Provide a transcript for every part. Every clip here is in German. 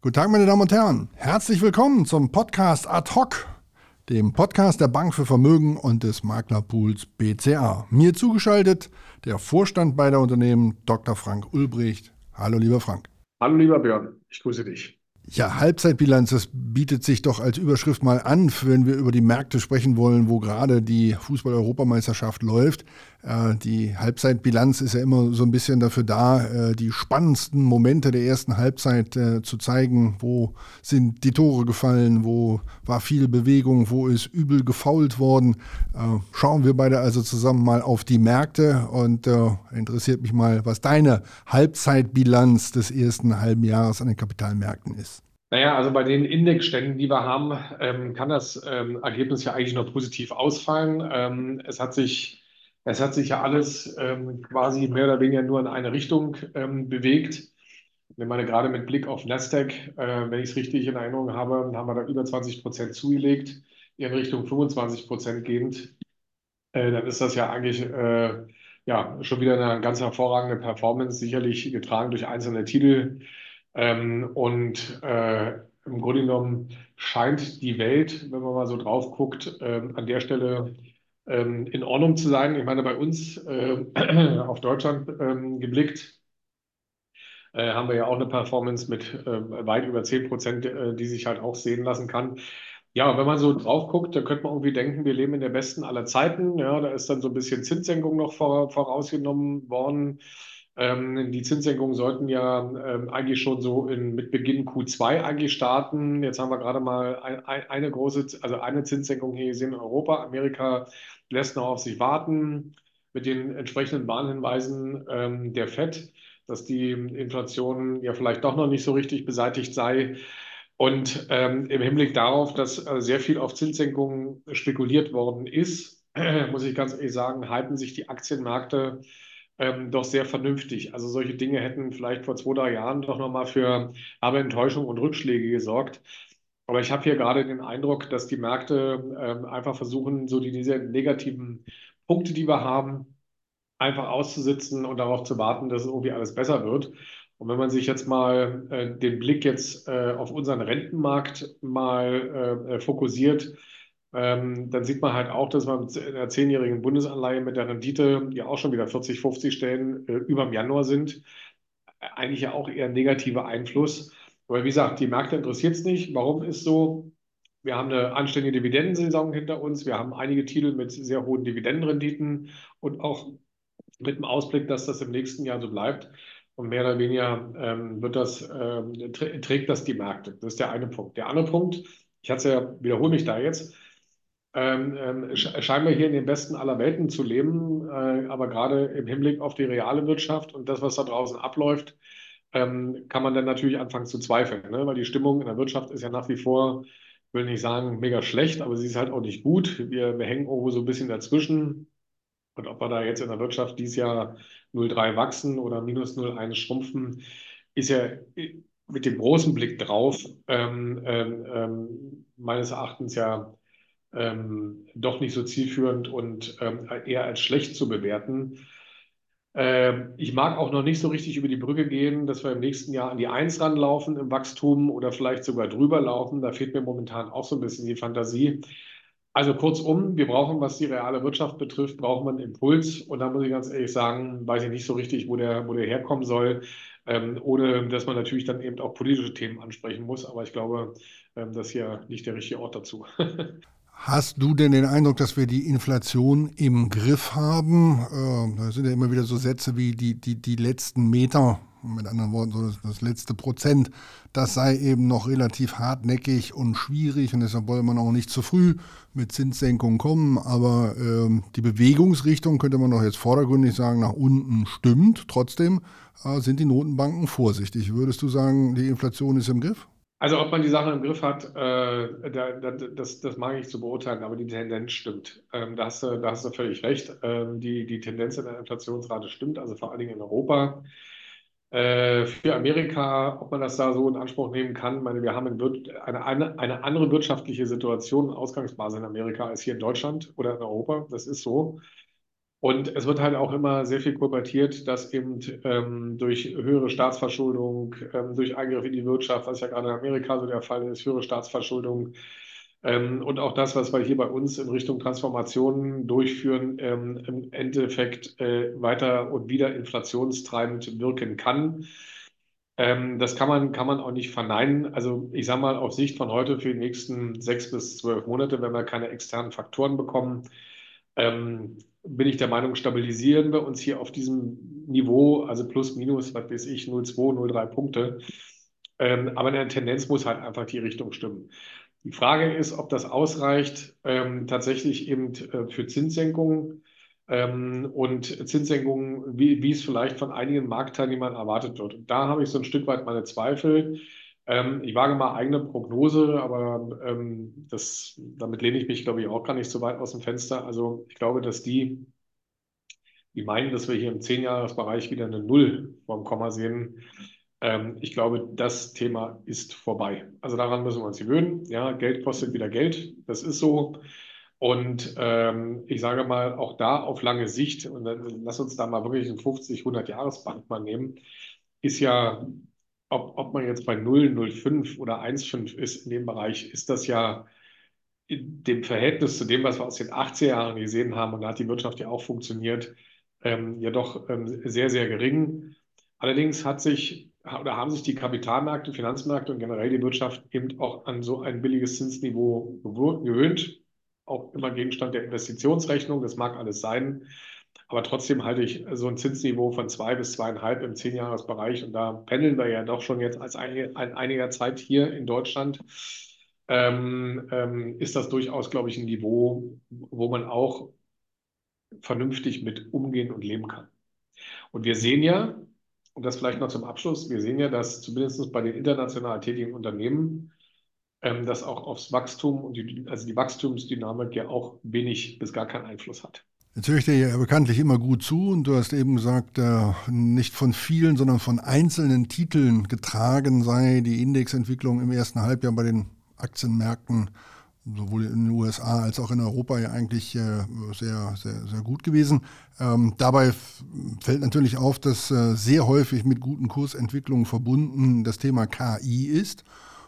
Guten Tag, meine Damen und Herren. Herzlich willkommen zum Podcast Ad hoc, dem Podcast der Bank für Vermögen und des Maklerpools BCA. Mir zugeschaltet der Vorstand beider Unternehmen, Dr. Frank Ulbricht. Hallo, lieber Frank. Hallo lieber Björn, ich grüße dich. Ja, Halbzeitbilanz, das bietet sich doch als Überschrift mal an, wenn wir über die Märkte sprechen wollen, wo gerade die Fußball-Europameisterschaft läuft. Die Halbzeitbilanz ist ja immer so ein bisschen dafür da, die spannendsten Momente der ersten Halbzeit zu zeigen. Wo sind die Tore gefallen? Wo war viel Bewegung? Wo ist übel gefoult worden? Schauen wir beide also zusammen mal auf die Märkte und interessiert mich mal, was deine Halbzeitbilanz des ersten halben Jahres an den Kapitalmärkten ist. Naja, also bei den Indexständen, die wir haben, kann das Ergebnis ja eigentlich nur positiv ausfallen. Es hat sich ja alles quasi mehr oder weniger nur in eine Richtung bewegt. Ich meine, gerade mit Blick auf Nasdaq, wenn ich es richtig in Erinnerung habe, haben wir da über 20% zugelegt, in Richtung 25% gehend. Dann ist das ja eigentlich ja, schon wieder eine ganz hervorragende Performance, sicherlich getragen durch einzelne Titel. Im Grunde genommen scheint die Welt, wenn man mal so drauf guckt, an der Stelle in Ordnung zu sein. Ich meine, bei uns auf Deutschland geblickt, haben wir ja auch eine Performance mit weit über 10%, die sich halt auch sehen lassen kann. Ja, wenn man so drauf guckt, da könnte man irgendwie denken, wir leben in der besten aller Zeiten. Ja, da ist dann so ein bisschen Zinssenkung noch vorausgenommen worden. Die Zinssenkungen sollten ja eigentlich schon so mit Beginn Q2 eigentlich starten. Jetzt haben wir gerade mal eine große, also eine Zinssenkung hier gesehen in Europa. Amerika lässt noch auf sich warten mit den entsprechenden Warnhinweisen der FED, dass die Inflation ja vielleicht doch noch nicht so richtig beseitigt sei. Und im Hinblick darauf, dass sehr viel auf Zinssenkungen spekuliert worden ist, muss ich ganz ehrlich sagen, halten sich die Aktienmärkte doch sehr vernünftig. Also solche Dinge hätten vielleicht vor 2, 3 Jahren doch nochmal für aber Enttäuschung und Rückschläge gesorgt. Aber ich habe hier gerade den Eindruck, dass die Märkte einfach versuchen, so diese negativen Punkte, die wir haben, einfach auszusitzen und darauf zu warten, dass es irgendwie alles besser wird. Und wenn man sich jetzt mal den Blick jetzt auf unseren Rentenmarkt mal fokussiert, dann sieht man halt auch, dass man mit einer 10-jährigen Bundesanleihe mit der Rendite, die auch schon wieder 40, 50 Stellen über dem Januar sind, eigentlich ja auch eher ein negativer Einfluss. Aber wie gesagt, die Märkte interessiert es nicht. Warum ist so? Wir haben eine anständige Dividendensaison hinter uns. Wir haben einige Titel mit sehr hohen Dividendenrenditen und auch mit dem Ausblick, dass das im nächsten Jahr so bleibt. Und mehr oder weniger trägt das die Märkte. Das ist der eine Punkt. Der andere Punkt, ich hatte es ja, wiederhole mich da jetzt, scheinen wir hier in den besten aller Welten zu leben, aber gerade im Hinblick auf die reale Wirtschaft und das, was da draußen abläuft, kann man dann natürlich anfangen zu zweifeln, ne? Weil die Stimmung in der Wirtschaft ist ja nach wie vor, ich will nicht sagen mega schlecht, aber sie ist halt auch nicht gut. Wir hängen irgendwo so ein bisschen dazwischen. Und ob wir da jetzt in der Wirtschaft dieses Jahr 0,3 wachsen oder minus 0,1 schrumpfen, ist ja mit dem großen Blick drauf meines Erachtens ja doch nicht so zielführend und eher als schlecht zu bewerten. Ich mag auch noch nicht so richtig über die Brücke gehen, dass wir im nächsten Jahr an die Eins ranlaufen im Wachstum oder vielleicht sogar drüber laufen. Da fehlt mir momentan auch so ein bisschen die Fantasie. Also kurzum, wir brauchen, was die reale Wirtschaft betrifft, brauchen wir einen Impuls. Und da muss ich ganz ehrlich sagen, weiß ich nicht so richtig, wo der herkommen soll, ohne dass man natürlich dann eben auch politische Themen ansprechen muss. Aber ich glaube, das hier nicht der richtige Ort dazu. Hast du denn den Eindruck, dass wir die Inflation im Griff haben? Da sind ja immer wieder so Sätze wie die letzten Meter, mit anderen Worten, so das letzte Prozent, das sei eben noch relativ hartnäckig und schwierig und deshalb wolle man auch nicht zu früh mit Zinssenkungen kommen. Aber die Bewegungsrichtung, könnte man doch jetzt vordergründig sagen, nach unten stimmt. Trotzdem sind die Notenbanken vorsichtig. Würdest du sagen, die Inflation ist im Griff? Also ob man die Sache im Griff hat, das mag ich zu beurteilen, aber die Tendenz stimmt. Da hast du völlig recht. Die Tendenz in der Inflationsrate stimmt, also vor allen Dingen in Europa. Für Amerika, ob man das da so in Anspruch nehmen kann, ich meine, wir haben eine andere wirtschaftliche Situation, Ausgangsbasis in Amerika als hier in Deutschland oder in Europa. Das ist so. Und es wird halt auch immer sehr viel kolportiert, dass eben durch höhere Staatsverschuldung, durch Eingriff in die Wirtschaft, was ja gerade in Amerika so der Fall ist, höhere Staatsverschuldung und auch das, was wir hier bei uns in Richtung Transformation durchführen, im Endeffekt weiter und wieder inflationstreibend wirken kann. Das kann man auch nicht verneinen. Also ich sage mal, auf Sicht von heute für die nächsten 6 bis 12 Monate, wenn wir keine externen Faktoren bekommen, bin ich der Meinung, stabilisieren wir uns hier auf diesem Niveau, also plus, minus, was weiß ich, 0,2, 0,3 Punkte. Aber in der Tendenz muss halt einfach die Richtung stimmen. Die Frage ist, ob das ausreicht, tatsächlich eben für Zinssenkungen und Zinssenkungen, wie es vielleicht von einigen Marktteilnehmern erwartet wird. Und da habe ich so ein Stück weit meine Zweifel. Ich wage mal eigene Prognose, aber damit lehne ich mich, glaube ich, auch gar nicht so weit aus dem Fenster. Also ich glaube, dass die meinen, dass wir hier im 10-Jahres-Bereich wieder eine Null vorm Komma sehen. Ich glaube, das Thema ist vorbei. Also daran müssen wir uns gewöhnen. Ja, Geld kostet wieder Geld. Das ist so. Und ich sage mal, auch da auf lange Sicht, und dann lass uns da mal wirklich einen 50, 100-Jahres-Band mal nehmen, ist ja, ob man jetzt bei 0, 0,5 oder 1,5 ist in dem Bereich, ist das ja in dem Verhältnis zu dem, was wir aus den 80er Jahren gesehen haben, und da hat die Wirtschaft ja auch funktioniert, ja doch sehr, sehr gering. Allerdings haben sich die Kapitalmärkte, Finanzmärkte und generell die Wirtschaft eben auch an so ein billiges Zinsniveau gewöhnt. Auch immer Gegenstand der Investitionsrechnung, das mag alles sein. Aber trotzdem halte ich so ein Zinsniveau von 2 bis 2,5 im 10-Jahres-Bereich. Und da pendeln wir ja doch schon jetzt als einiger Zeit hier in Deutschland. Ist das durchaus, glaube ich, ein Niveau, wo man auch vernünftig mit umgehen und leben kann. Und wir sehen ja, und das vielleicht noch zum Abschluss, wir sehen ja, dass zumindest bei den international tätigen Unternehmen das auch aufs Wachstum und also die Wachstumsdynamik ja auch wenig bis gar keinen Einfluss hat. Jetzt höre ich dir ja bekanntlich immer gut zu und du hast eben gesagt, nicht von vielen, sondern von einzelnen Titeln getragen sei die Indexentwicklung im ersten Halbjahr bei den Aktienmärkten, sowohl in den USA als auch in Europa ja eigentlich sehr, sehr, sehr gut gewesen. Dabei fällt natürlich auf, dass sehr häufig mit guten Kursentwicklungen verbunden das Thema KI ist.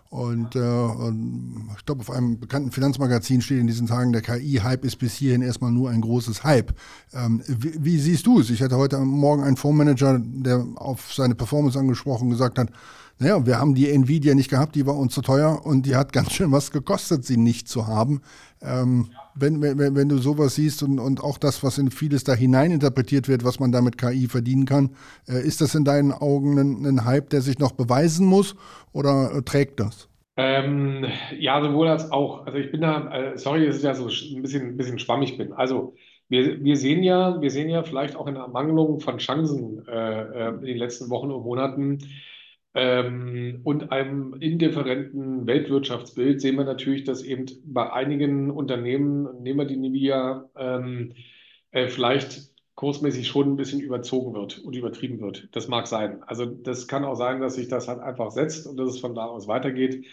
Und ich glaube, auf einem bekannten Finanzmagazin steht in diesen Tagen, der KI-Hype ist bis hierhin erstmal nur ein großes Hype. Wie siehst du es? Ich hatte heute Morgen einen Fondsmanager, der auf seine Performance angesprochen gesagt hat, naja, wir haben die Nvidia nicht gehabt, die war uns zu teuer und die hat ganz schön was gekostet, sie nicht zu haben. Wenn du sowas siehst und auch das, was in vieles da hineininterpretiert wird, was man da mit KI verdienen kann, ist das in deinen Augen ein Hype, der sich noch beweisen muss oder trägt das? Ja, sowohl als auch. Also ich bin da, sorry, es ist ja so ein bisschen schwammig bin. Also wir sehen ja vielleicht auch in der Ermangelung von Chancen in den letzten Wochen und Monaten und einem indifferenten Weltwirtschaftsbild sehen wir natürlich, dass eben bei einigen Unternehmen, nehmen wir die Nvidia, vielleicht kursmäßig schon ein bisschen überzogen wird und übertrieben wird. Das mag sein. Also das kann auch sein, dass sich das halt einfach setzt und dass es von da aus weitergeht.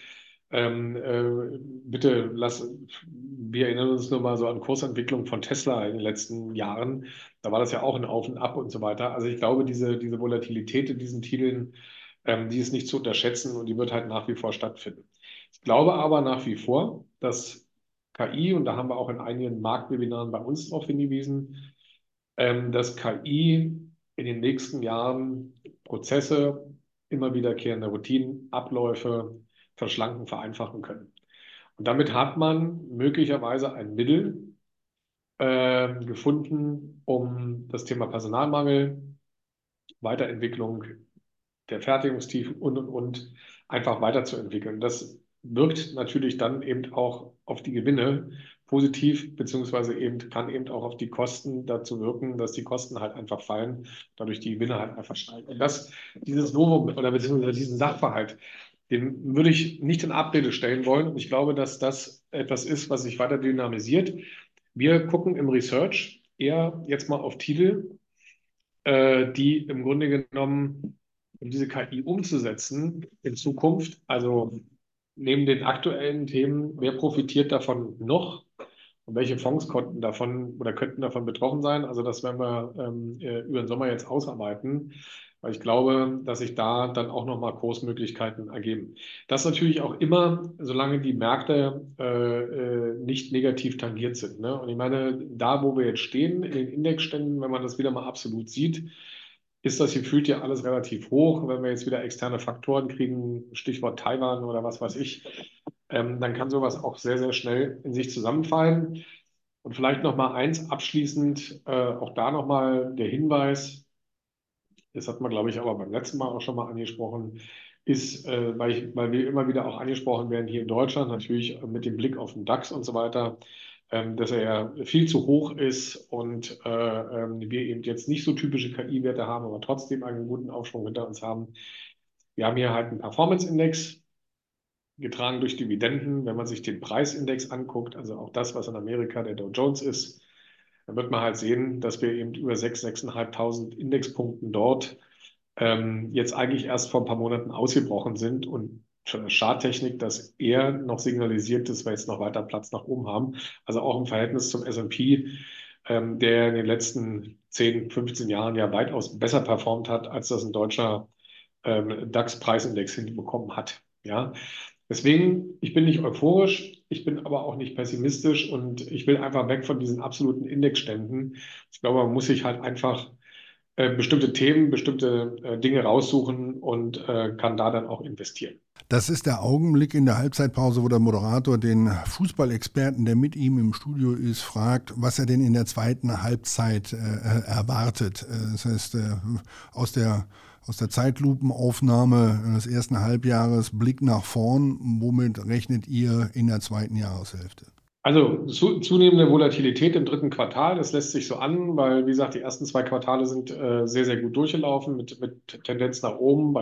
Bitte wir erinnern uns nur mal so an Kursentwicklung von Tesla in den letzten Jahren. Da war das ja auch ein Auf und Ab und so weiter. Also ich glaube, diese Volatilität in diesen Titeln, die ist nicht zu unterschätzen und die wird halt nach wie vor stattfinden. Ich glaube aber nach wie vor, dass KI, und da haben wir auch in einigen Marktwebinaren bei uns darauf hingewiesen, dass KI in den nächsten Jahren Prozesse, immer wiederkehrende Routinen, Abläufe verschlanken, vereinfachen können. Und damit hat man möglicherweise ein Mittel gefunden, um das Thema Personalmangel, Weiterentwicklung der Fertigungstiefen und einfach weiterzuentwickeln. Das wirkt natürlich dann eben auch auf die Gewinne positiv, beziehungsweise eben kann eben auch auf die Kosten dazu wirken, dass die Kosten halt einfach fallen, dadurch die Gewinne halt einfach steigen. Und dieses Novum oder beziehungsweise diesen Sachverhalt, den würde ich nicht in Abrede stellen wollen. Und ich glaube, dass das etwas ist, was sich weiter dynamisiert. Wir gucken im Research eher jetzt mal auf Titel, die im Grunde genommen, um diese KI umzusetzen in Zukunft, also neben den aktuellen Themen, wer profitiert davon noch Und welche Fonds konnten davon oder könnten davon betroffen sein? Also das werden wir über den Sommer jetzt ausarbeiten, weil ich glaube, dass sich da dann auch nochmal Kursmöglichkeiten ergeben. Das natürlich auch immer, solange die Märkte nicht negativ tangiert sind. Ne? Und ich meine, da wo wir jetzt stehen, in den Indexständen, wenn man das wieder mal absolut sieht, ist das gefühlt ja alles relativ hoch. Wenn wir jetzt wieder externe Faktoren kriegen, Stichwort Taiwan oder was weiß ich, dann kann sowas auch sehr, sehr schnell in sich zusammenfallen. Und vielleicht noch mal eins abschließend, auch da noch mal der Hinweis, das hat man, glaube ich, aber beim letzten Mal auch schon mal angesprochen, ist, weil wir immer wieder auch angesprochen werden hier in Deutschland, natürlich mit dem Blick auf den DAX und so weiter, dass er ja viel zu hoch ist und wir eben jetzt nicht so typische KI-Werte haben, aber trotzdem einen guten Aufschwung hinter uns haben. Wir haben hier halt einen Performance-Index, getragen durch Dividenden. Wenn man sich den Preisindex anguckt, also auch das, was in Amerika der Dow Jones ist, dann wird man halt sehen, dass wir eben über 6.000, 6.500 Indexpunkten dort jetzt eigentlich erst vor ein paar Monaten ausgebrochen sind und schon eine Charttechnik, dass eher noch signalisiert, dass wir jetzt noch weiter Platz nach oben haben. Also auch im Verhältnis zum S&P, der in den letzten 10, 15 Jahren ja weitaus besser performt hat, als das ein deutscher DAX-Preisindex hinbekommen hat. Ja, deswegen, ich bin nicht euphorisch, ich bin aber auch nicht pessimistisch und ich will einfach weg von diesen absoluten Indexständen. Ich glaube, man muss sich halt einfach bestimmte Themen, bestimmte Dinge raussuchen und kann da dann auch investieren. Das ist der Augenblick in der Halbzeitpause, wo der Moderator den Fußballexperten, der mit ihm im Studio ist, fragt, was er denn in der zweiten Halbzeit erwartet. Das heißt, aus der Zeitlupenaufnahme des ersten Halbjahres Blick nach vorn, womit rechnet ihr in der zweiten Jahreshälfte? Also zunehmende Volatilität im dritten Quartal, das lässt sich so an, weil, wie gesagt, die ersten zwei Quartale sind sehr, sehr gut durchgelaufen mit Tendenz nach oben,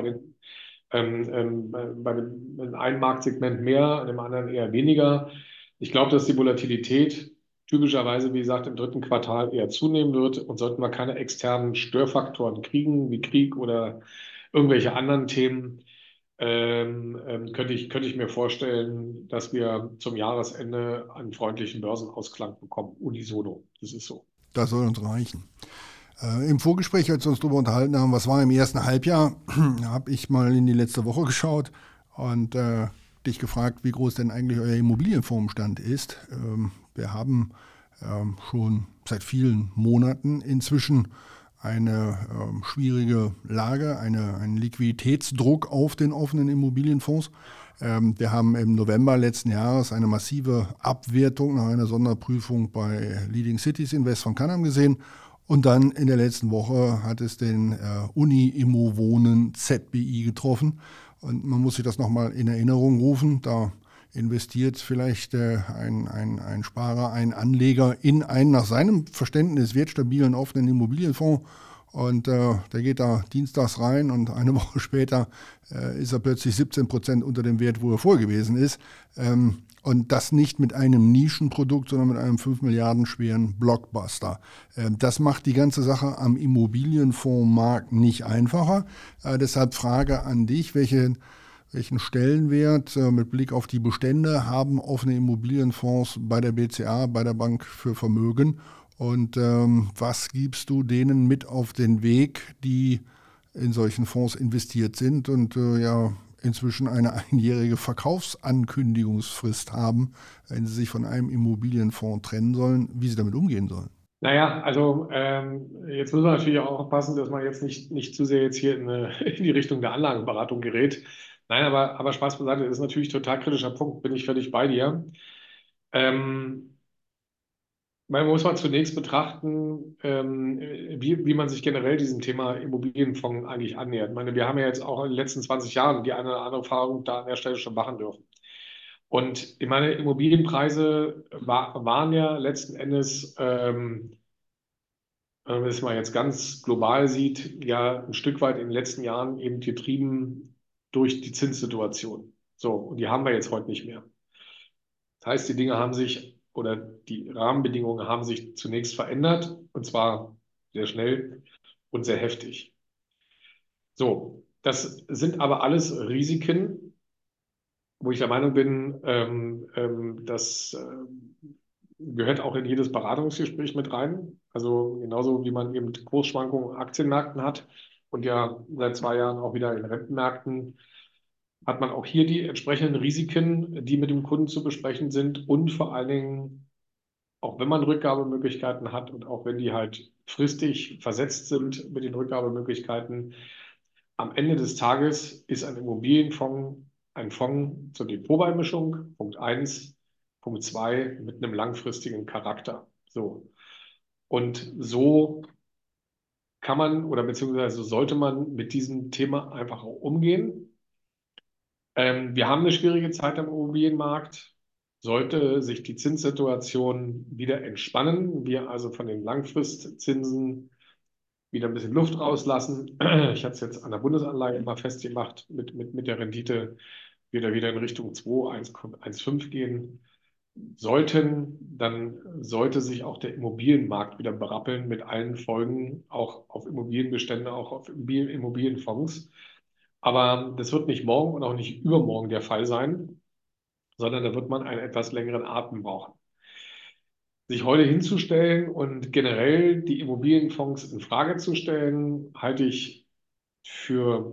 bei dem in einem Marktsegment mehr, in dem anderen eher weniger. Ich glaube, dass die Volatilität typischerweise, wie gesagt, im dritten Quartal eher zunehmen wird und sollten wir keine externen Störfaktoren kriegen, wie Krieg oder irgendwelche anderen Themen, könnte ich mir vorstellen, dass wir zum Jahresende einen freundlichen Börsenausklang bekommen, unisono. Das ist so. Das soll uns reichen. Im Vorgespräch, als wir uns darüber unterhalten haben, was war im ersten Halbjahr, habe ich mal in die letzte Woche geschaut und dich gefragt, wie groß denn eigentlich euer Immobilienfondsstand ist. Wir haben schon seit vielen Monaten inzwischen eine schwierige Lage, einen Liquiditätsdruck auf den offenen Immobilienfonds. Wir haben im November letzten Jahres eine massive Abwertung nach einer Sonderprüfung bei Leading Cities Invest von Canam gesehen. Und dann in der letzten Woche hat es den Uni-Immo-Wohnen ZBI getroffen. Und man muss sich das nochmal in Erinnerung rufen. Da investiert vielleicht ein Sparer, ein Anleger in einen nach seinem Verständnis wertstabilen offenen Immobilienfonds. Und der geht da dienstags rein und eine Woche später ist er plötzlich 17% unter dem Wert, wo er vorher gewesen ist. Und das nicht mit einem Nischenprodukt, sondern mit einem 5 Milliarden schweren Blockbuster. Das macht die ganze Sache am Immobilienfondsmarkt nicht einfacher. Deshalb Frage an dich, welchen Stellenwert mit Blick auf die Bestände haben offene Immobilienfonds bei der BCA, bei der Bank für Vermögen? Und was gibst du denen mit auf den Weg, die in solchen Fonds investiert sind und ja inzwischen eine einjährige Verkaufsankündigungsfrist haben, wenn sie sich von einem Immobilienfonds trennen sollen, wie sie damit umgehen sollen? Naja, also jetzt muss man natürlich auch aufpassen, dass man jetzt nicht zu sehr jetzt hier in die Richtung der Anlagenberatung gerät. Nein, aber Spaß beiseite, das ist natürlich ein total kritischer Punkt, bin ich völlig bei dir. Ähm, Man muss mal zunächst betrachten, wie man sich generell diesem Thema Immobilienfonds eigentlich annähert. Ich meine, wir haben ja jetzt auch in den letzten 20 Jahren die eine oder andere Erfahrung da an der Stelle schon machen dürfen. Und ich meine, Immobilienpreise waren ja letzten Endes, wenn man es mal jetzt ganz global sieht, ja ein Stück weit in den letzten Jahren eben getrieben durch die Zinssituation. So, und die haben wir jetzt heute nicht mehr. Das heißt, die Dinge haben sich oder die Rahmenbedingungen haben sich zunächst verändert und zwar sehr schnell und sehr heftig. So, das sind aber alles Risiken, wo ich der Meinung bin, dass gehört auch in jedes Beratungsgespräch mit rein. Also genauso wie man eben Kursschwankungen in Aktienmärkten hat und ja seit 2 Jahren auch wieder in Rentenmärkten, hat man auch hier die entsprechenden Risiken, die mit dem Kunden zu besprechen sind und vor allen Dingen, auch wenn man Rückgabemöglichkeiten hat und auch wenn die halt fristig versetzt sind mit den Rückgabemöglichkeiten, am Ende des Tages ist ein Immobilienfonds ein Fonds zur Depotbeimischung, Punkt eins. Punkt zwei, mit einem langfristigen Charakter. So. Und so kann man oder beziehungsweise sollte man mit diesem Thema einfach auch umgehen. Wir haben eine schwierige Zeit am Immobilienmarkt. Sollte sich die Zinssituation wieder entspannen, wir also von den Langfristzinsen wieder ein bisschen Luft rauslassen. Ich hatte es jetzt an der Bundesanleihe mal festgemacht, mit der Rendite wieder in Richtung 2, 1,5 gehen sollten, dann sollte sich auch der Immobilienmarkt wieder berappeln mit allen Folgen, auch auf Immobilienbestände, auch auf Immobilienfonds. Aber das wird nicht morgen und auch nicht übermorgen der Fall sein, sondern da wird man einen etwas längeren Atem brauchen. Sich heute hinzustellen und generell die Immobilienfonds in Frage zu stellen, halte ich für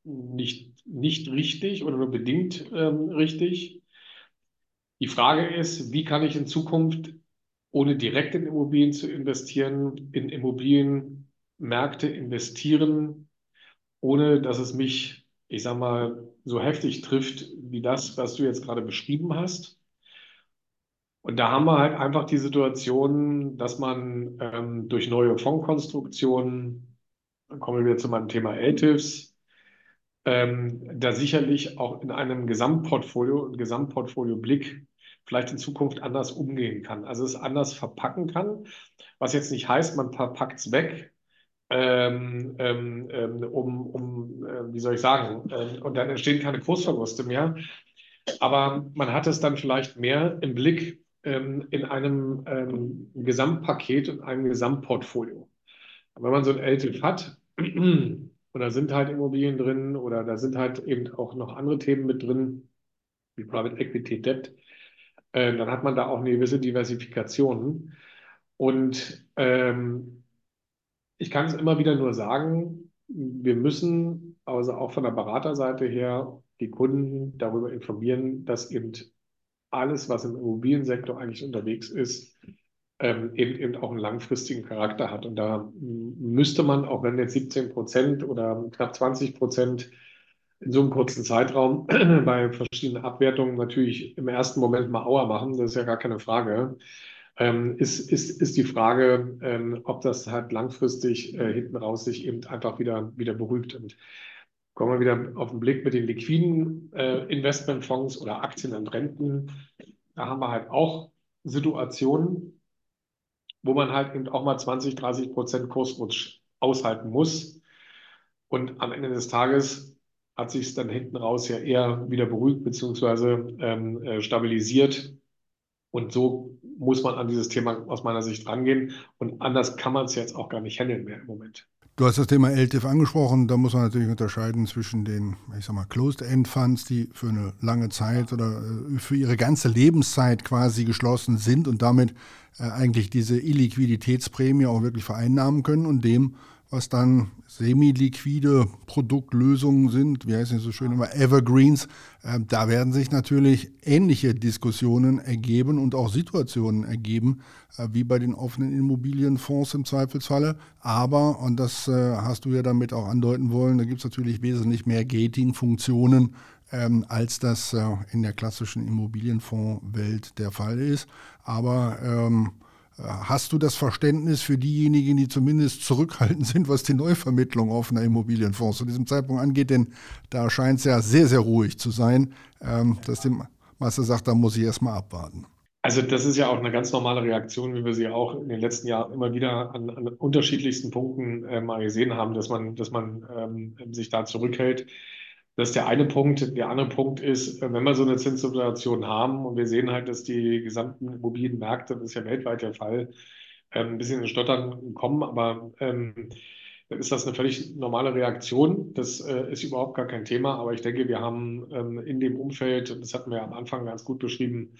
nicht richtig oder nur bedingt richtig. Die Frage ist, wie kann ich in Zukunft, ohne direkt in Immobilien zu investieren, in Immobilienmärkte investieren, ohne dass es mich, ich sag mal, so heftig trifft wie das, was du jetzt gerade beschrieben hast. Und da haben wir halt einfach die Situation, dass man durch neue Fondskonstruktionen, dann kommen wir wieder zu meinem Thema LTIFs, da sicherlich auch in einem Gesamtportfolio-Blick vielleicht in Zukunft anders umgehen kann. Also es anders verpacken kann, was jetzt nicht heißt, man verpackt es weg, wie soll ich sagen, und dann entstehen keine Kursverluste mehr. Aber man hat es dann vielleicht mehr im Blick in einem Gesamtpaket und einem Gesamtportfolio. Wenn man so ein LTIF hat, und da sind halt Immobilien drin oder da sind halt eben auch noch andere Themen mit drin, wie Private Equity Debt, dann hat man da auch eine gewisse Diversifikation. Und ich kann es immer wieder nur sagen, wir müssen also auch von der Beraterseite her die Kunden darüber informieren, dass eben alles, was im Immobiliensektor eigentlich unterwegs ist, eben auch einen langfristigen Charakter hat. Und da müsste man, auch wenn jetzt 17% oder knapp 20% in so einem kurzen Zeitraum bei verschiedenen Abwertungen natürlich im ersten Moment mal Aua machen, das ist ja gar keine Frage, ist die Frage, ob das halt langfristig hinten raus sich eben einfach wieder beruhigt. Und kommen wir wieder auf den Blick mit den liquiden Investmentfonds oder Aktien und Renten. Da haben wir halt auch Situationen, wo man halt eben auch mal 20-30% Kursrutsch aushalten muss. Und am Ende des Tages hat sich es dann hinten raus ja eher wieder beruhigt beziehungsweise stabilisiert. Und so muss man an dieses Thema aus meiner Sicht rangehen. Und anders kann man es jetzt auch gar nicht handeln mehr im Moment. Du hast das Thema LTIF angesprochen. Da muss man natürlich unterscheiden zwischen den, ich sag mal, Closed-End-Funds, die für eine lange Zeit oder für ihre ganze Lebenszeit quasi geschlossen sind und damit eigentlich diese Illiquiditätsprämie auch wirklich vereinnahmen können, und dem, was dann semi-liquide Produktlösungen sind, wie heißt es so schön immer, Evergreens. Da werden sich natürlich ähnliche Diskussionen ergeben und auch Situationen ergeben, wie bei den offenen Immobilienfonds im Zweifelsfalle. Aber, und das hast du ja damit auch andeuten wollen, da gibt es natürlich wesentlich mehr Gating-Funktionen, als das in der klassischen Immobilienfondswelt der Fall ist. Aber hast du das Verständnis für diejenigen, die zumindest zurückhaltend sind, was die Neuvermittlung offener Immobilienfonds zu diesem Zeitpunkt angeht? Denn da scheint es ja sehr, sehr ruhig zu sein, dass der Meister sagt, da muss ich erstmal abwarten. Also das ist ja auch eine ganz normale Reaktion, wie wir sie auch in den letzten Jahren immer wieder an unterschiedlichsten Punkten mal gesehen haben, dass man sich da zurückhält. Das ist der eine Punkt. Der andere Punkt ist, wenn wir so eine Zinssituation haben und wir sehen halt, dass die gesamten Immobilienmärkte, das ist ja weltweit der Fall, ein bisschen in Stottern kommen, aber dann ist das eine völlig normale Reaktion. Das ist überhaupt gar kein Thema, aber ich denke, wir haben in dem Umfeld, das hatten wir am Anfang ganz gut beschrieben,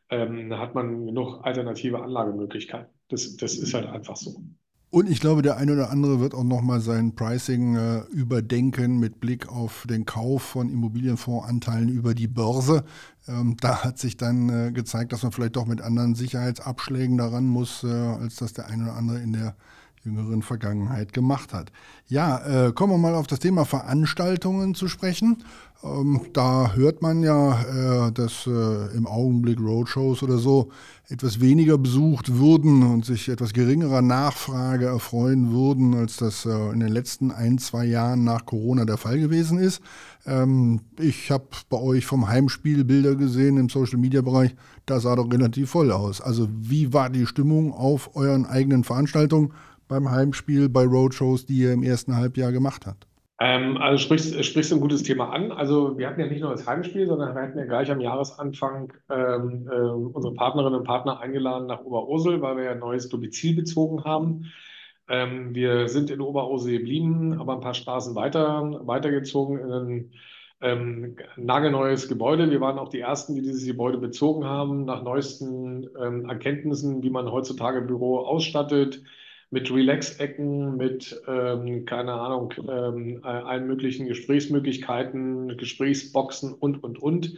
da hat man genug alternative Anlagemöglichkeiten. Das ist halt einfach so. Und ich glaube, der eine oder andere wird auch nochmal sein Pricing überdenken mit Blick auf den Kauf von Immobilienfondsanteilen über die Börse. Da hat sich dann gezeigt, dass man vielleicht doch mit anderen Sicherheitsabschlägen daran muss, als das der eine oder andere in der jüngeren Vergangenheit gemacht hat. Ja, kommen wir mal auf das Thema Veranstaltungen zu sprechen. Da hört man ja, dass im Augenblick Roadshows oder so etwas weniger besucht würden und sich etwas geringerer Nachfrage erfreuen würden, als das in den letzten 1, 2 Jahren nach Corona der Fall gewesen ist. Ich habe bei euch vom Heimspiel Bilder gesehen im Social-Media-Bereich. Das sah doch relativ voll aus. Also wie war die Stimmung auf euren eigenen Veranstaltungen beim Heimspiel, bei Roadshows, die ihr im ersten Halbjahr gemacht habt? Also sprichst du ein gutes Thema an. Also wir hatten ja nicht nur das Heimspiel, sondern wir hatten ja gleich am Jahresanfang unsere Partnerinnen und Partner eingeladen nach Oberursel, weil wir ja ein neues Domizil bezogen haben. Wir sind in Oberursel geblieben, aber ein paar Straßen weitergezogen in ein nagelneues Gebäude. Wir waren auch die Ersten, die dieses Gebäude bezogen haben, nach neuesten Erkenntnissen, wie man heutzutage ein Büro ausstattet, mit Relax-Ecken, mit, keine Ahnung, allen möglichen Gesprächsmöglichkeiten, Gesprächsboxen und.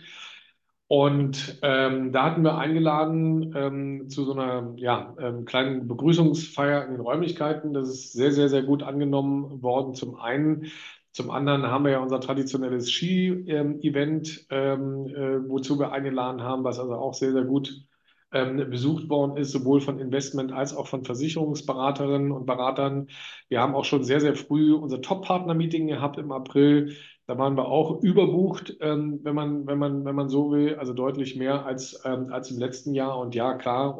Und da hatten wir eingeladen zu so einer kleinen Begrüßungsfeier in den Räumlichkeiten. Das ist sehr, sehr, sehr gut angenommen worden, zum einen. Zum anderen haben wir ja unser traditionelles Ski-Event, wozu wir eingeladen haben, was also auch sehr, sehr gut besucht worden ist, sowohl von Investment als auch von Versicherungsberaterinnen und Beratern. Wir haben auch schon sehr, sehr früh unser Top-Partner-Meeting gehabt im April. Da waren wir auch überbucht, wenn man so will, also deutlich mehr als im letzten Jahr. Und ja, klar,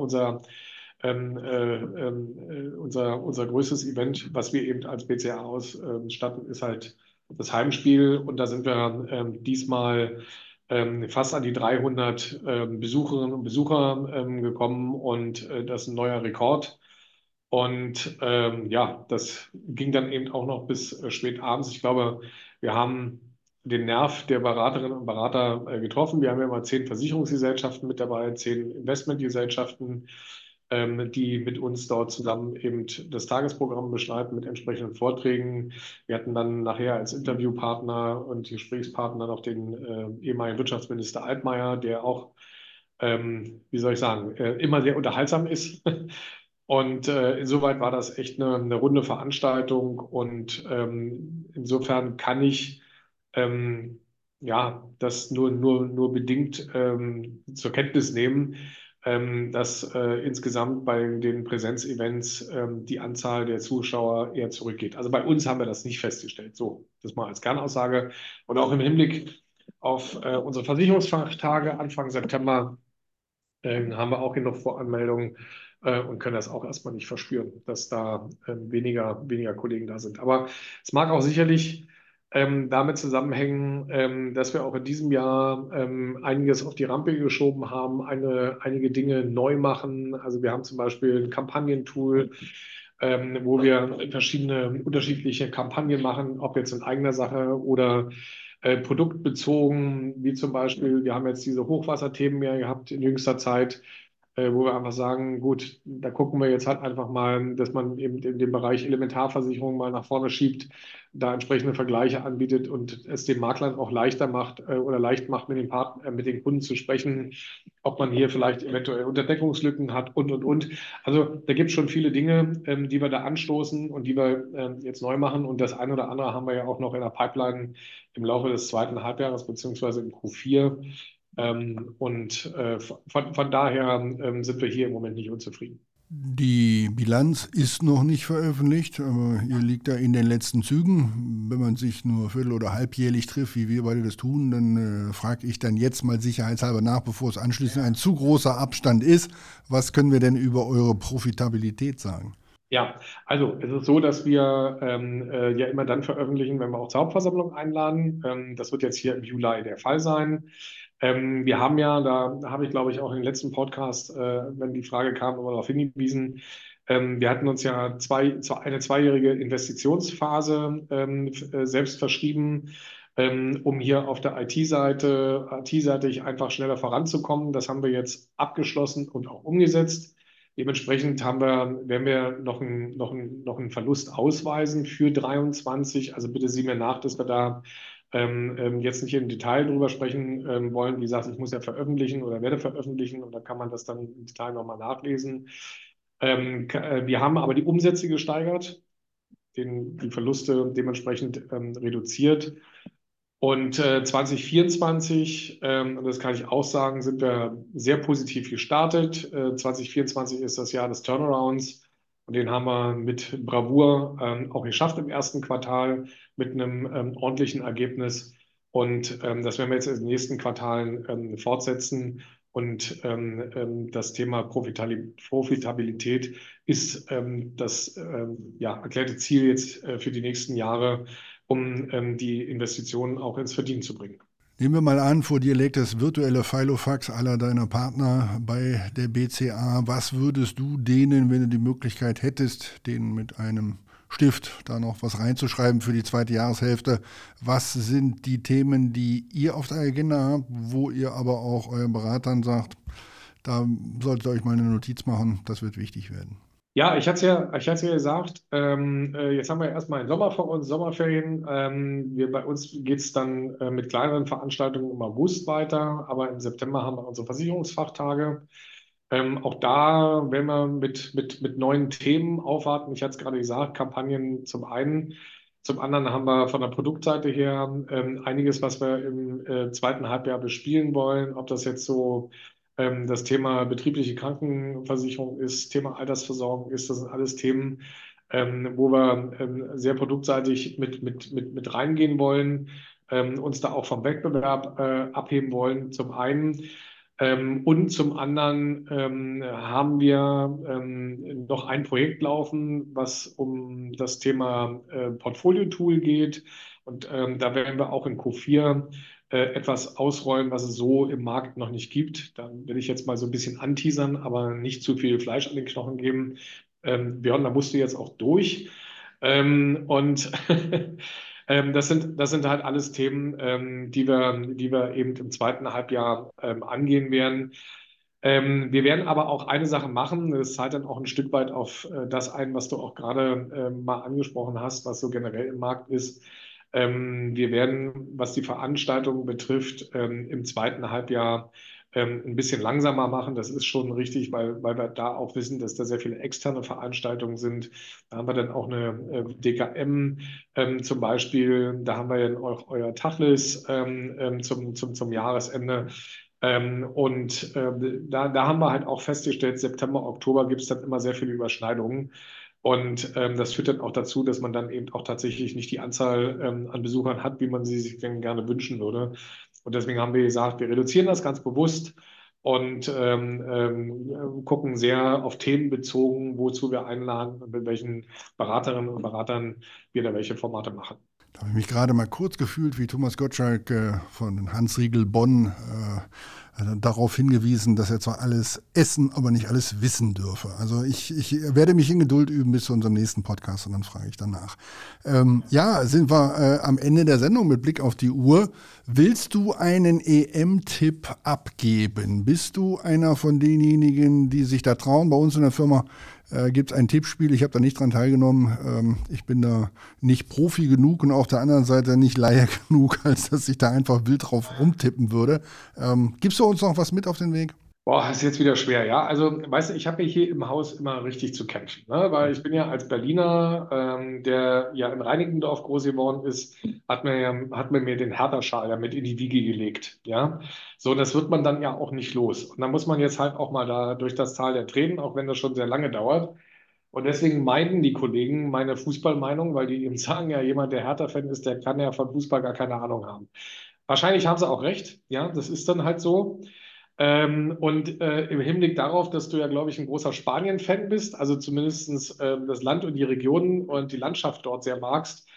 unser größtes Event, was wir eben als BCA ausstatten, ist halt das Heimspiel. Und da sind wir diesmal fast an die 300 Besucherinnen und Besucher gekommen und das ist ein neuer Rekord. Und ja, das ging dann eben auch noch bis spät abends. Ich glaube, wir haben den Nerv der Beraterinnen und Berater getroffen. Wir haben ja mal 10 Versicherungsgesellschaften mit dabei, 10 Investmentgesellschaften, die mit uns dort zusammen eben das Tagesprogramm beschreiben mit entsprechenden Vorträgen. Wir hatten dann nachher als Interviewpartner und Gesprächspartner noch den ehemaligen Wirtschaftsminister Altmaier, der auch, wie soll ich sagen, immer sehr unterhaltsam ist. Und insoweit war das echt eine runde Veranstaltung und insofern kann ich ja das nur bedingt zur Kenntnis nehmen, dass insgesamt bei den Präsenzevents die Anzahl der Zuschauer eher zurückgeht. Also bei uns haben wir das nicht festgestellt. So, das mal als Kernaussage. Und auch im Hinblick auf unsere Versicherungsfachtage Anfang September haben wir auch genug Voranmeldungen und können das auch erstmal nicht verspüren, dass da weniger Kollegen da sind. Aber es mag auch sicherlich damit zusammenhängen, dass wir auch in diesem Jahr einiges auf die Rampe geschoben haben, einige Dinge neu machen. Also wir haben zum Beispiel ein Kampagnentool, wo wir verschiedene unterschiedliche Kampagnen machen, ob jetzt in eigener Sache oder produktbezogen, wie zum Beispiel, wir haben jetzt diese Hochwasserthemen ja gehabt in jüngster Zeit, wo wir einfach sagen, gut, da gucken wir jetzt halt einfach mal, dass man eben in dem Bereich Elementarversicherung mal nach vorne schiebt, da entsprechende Vergleiche anbietet und es den Maklern auch leichter macht oder leicht macht, mit den Kunden zu sprechen, ob man hier vielleicht eventuell Unterdeckungslücken hat und. Also da gibt es schon viele Dinge, die wir da anstoßen und die wir jetzt neu machen. Und das eine oder andere haben wir ja auch noch in der Pipeline im Laufe des zweiten Halbjahres beziehungsweise im Q4. Und von daher sind wir hier im Moment nicht unzufrieden. Die Bilanz ist noch nicht veröffentlicht, aber ihr liegt da in den letzten Zügen. Wenn man sich nur viertel- oder halbjährlich trifft, wie wir beide das tun, dann frage ich dann jetzt mal sicherheitshalber nach, bevor es anschließend ein zu großer Abstand ist. Was können wir denn über eure Profitabilität sagen? Ja, also es ist so, dass wir ja immer dann veröffentlichen, wenn wir auch zur Hauptversammlung einladen. Das wird jetzt hier im Juli der Fall sein. Wir haben ja, da habe ich glaube ich auch in den letzten Podcast, wenn die Frage kam, immer darauf hingewiesen, wir hatten uns ja eine zweijährige Investitionsphase selbst verschrieben. um hier auf der IT-seitig einfach schneller voranzukommen. Das haben wir jetzt abgeschlossen und auch umgesetzt. Dementsprechend werden wir noch einen Verlust ausweisen für 23. Also bitte sieh mir nach, dass wir da jetzt nicht im Detail drüber sprechen wollen. Wie gesagt, ich muss ja veröffentlichen oder werde veröffentlichen und da kann man das dann im Detail nochmal nachlesen. Wir haben aber die Umsätze gesteigert, die Verluste dementsprechend reduziert. Und 2024, und das kann ich auch sagen, sind wir sehr positiv gestartet. 2024 ist das Jahr des Turnarounds und den haben wir mit Bravour auch geschafft im ersten Quartal mit einem ordentlichen Ergebnis. Und das werden wir jetzt in den nächsten Quartalen fortsetzen. Und das Thema Profitabilität ist das ja, erklärte Ziel jetzt für die nächsten Jahre, um die Investitionen auch ins Verdienen zu bringen. Nehmen wir mal an, vor dir liegt das virtuelle Filofax aller deiner Partner bei der BCA. Was würdest du denen, wenn du die Möglichkeit hättest, denen mit einem Stift da noch was reinzuschreiben für die zweite Jahreshälfte? Was sind die Themen, die ihr auf der Agenda habt, wo ihr aber auch euren Beratern sagt, da solltet ihr euch mal eine Notiz machen, das wird wichtig werden? Ja, ich hatte ja gesagt, jetzt haben wir erstmal einen Sommer vor uns, Sommerferien. Bei uns geht es dann mit kleineren Veranstaltungen im August weiter, aber im September haben wir unsere Versicherungsfachtage. Auch da werden wir mit neuen Themen aufwarten. Ich hatte es gerade gesagt, Kampagnen zum einen. Zum anderen haben wir von der Produktseite her einiges, was wir im zweiten Halbjahr bespielen wollen. Ob das jetzt so das Thema betriebliche Krankenversicherung ist, Thema Altersversorgung ist, das sind alles Themen, wo wir sehr produktseitig mit reingehen wollen, uns da auch vom Wettbewerb abheben wollen, zum einen. Und zum anderen haben wir noch ein Projekt laufen, was um das Thema Portfolio-Tool geht. Und da werden wir auch in Q4 etwas ausrollen, was es so im Markt noch nicht gibt. Da will ich jetzt mal so ein bisschen anteasern, aber nicht zu viel Fleisch an den Knochen geben. Björn, da musst du jetzt auch durch. Und das sind halt alles Themen, die wir eben im zweiten Halbjahr angehen werden. Wir werden aber auch eine Sache machen, das zahlt dann auch ein Stück weit auf das ein, was du auch gerade mal angesprochen hast, was so generell im Markt ist. Wir werden, was die Veranstaltungen betrifft, im zweiten Halbjahr ein bisschen langsamer machen. Das ist schon richtig, weil wir da auch wissen, dass da sehr viele externe Veranstaltungen sind. Da haben wir dann auch eine DKM zum Beispiel. Da haben wir ja auch euer Tacheles zum Jahresende. Da haben wir halt auch festgestellt, September, Oktober gibt es dann immer sehr viele Überschneidungen. Und das führt dann auch dazu, dass man dann eben auch tatsächlich nicht die Anzahl an Besuchern hat, wie man sie sich denn gerne wünschen würde. Und deswegen haben wir gesagt, wir reduzieren das ganz bewusst und gucken sehr auf Themen bezogen, wozu wir einladen und mit welchen Beraterinnen und Beratern wir da welche Formate machen. Da habe ich mich gerade mal kurz gefühlt, wie Thomas Gottschalk von Hans Riegel Bonn darauf hingewiesen, dass er zwar alles essen, aber nicht alles wissen dürfe. Also ich werde mich in Geduld üben bis zu unserem nächsten Podcast und dann frage ich danach. Ja, sind wir am Ende der Sendung mit Blick auf die Uhr. Willst du einen EM-Tipp abgeben? Bist du einer von denjenigen, die sich da trauen? Bei uns in der Firma gibt es ein Tippspiel. Ich habe da nicht dran teilgenommen. Ich bin da nicht Profi genug und auf der anderen Seite nicht Laie genug, als dass ich da einfach wild drauf rumtippen würde. Gibst du uns noch was mit auf den Weg? Boah, ist jetzt wieder schwer, ja. Also, weißt du, ich habe ja hier im Haus immer richtig zu kämpfen, ne? Weil ich bin ja als Berliner, der ja in Reinickendorf groß geworden ist, hat man mir den Hertha-Schal ja mit in die Wiege gelegt, ja. So, das wird man dann ja auch nicht los. Und dann muss man jetzt halt auch mal da durch das Tal der Tränen, auch wenn das schon sehr lange dauert. Und deswegen meiden die Kollegen meine Fußballmeinung, weil die eben sagen, ja, jemand, der Hertha-Fan ist, der kann ja von Fußball gar keine Ahnung haben. Wahrscheinlich haben sie auch recht, ja, das ist dann halt so. Im Hinblick darauf, dass du ja, glaube ich, ein großer Spanien-Fan bist, also zumindest das Land und die Region und die Landschaft dort sehr magst,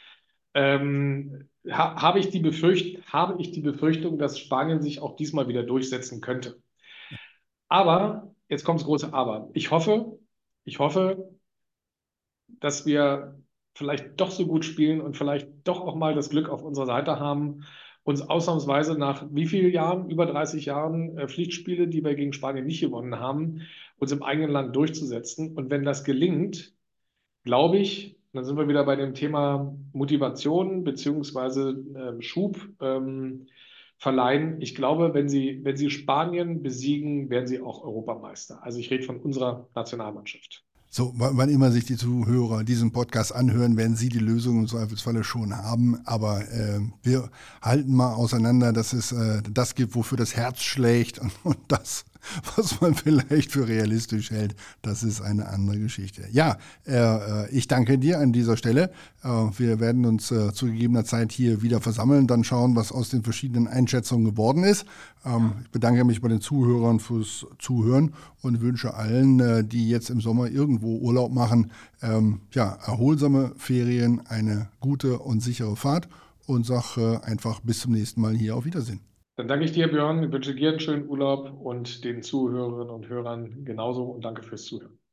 habe ich die Befürchtung, dass Spanien sich auch diesmal wieder durchsetzen könnte. Aber, jetzt kommt das große Aber. Ich hoffe, dass wir vielleicht doch so gut spielen und vielleicht doch auch mal das Glück auf unserer Seite haben, uns ausnahmsweise nach wie vielen Jahren, über 30 Jahren Pflichtspiele, die wir gegen Spanien nicht gewonnen haben, uns im eigenen Land durchzusetzen. Und wenn das gelingt, glaube ich, dann sind wir wieder bei dem Thema Motivation beziehungsweise Schub verleihen. Ich glaube, wenn Sie Spanien besiegen, werden Sie auch Europameister. Also ich rede von unserer Nationalmannschaft. So, wann immer sich die Zuhörer diesen Podcast anhören, werden sie die Lösung im Zweifelsfalle schon haben. Aber wir halten mal auseinander, dass es das gibt, wofür das Herz schlägt und das, was man vielleicht für realistisch hält, das ist eine andere Geschichte. Ja, ich danke dir an dieser Stelle. Wir werden uns zu gegebener Zeit hier wieder versammeln, dann schauen, was aus den verschiedenen Einschätzungen geworden ist. Ich bedanke mich bei den Zuhörern fürs Zuhören und wünsche allen, die jetzt im Sommer irgendwo Urlaub machen, erholsame Ferien, eine gute und sichere Fahrt und sage einfach bis zum nächsten Mal hier auf Wiedersehen. Dann danke ich dir, Björn. Ich wünsche dir einen schönen Urlaub und den Zuhörerinnen und Hörern genauso und danke fürs Zuhören.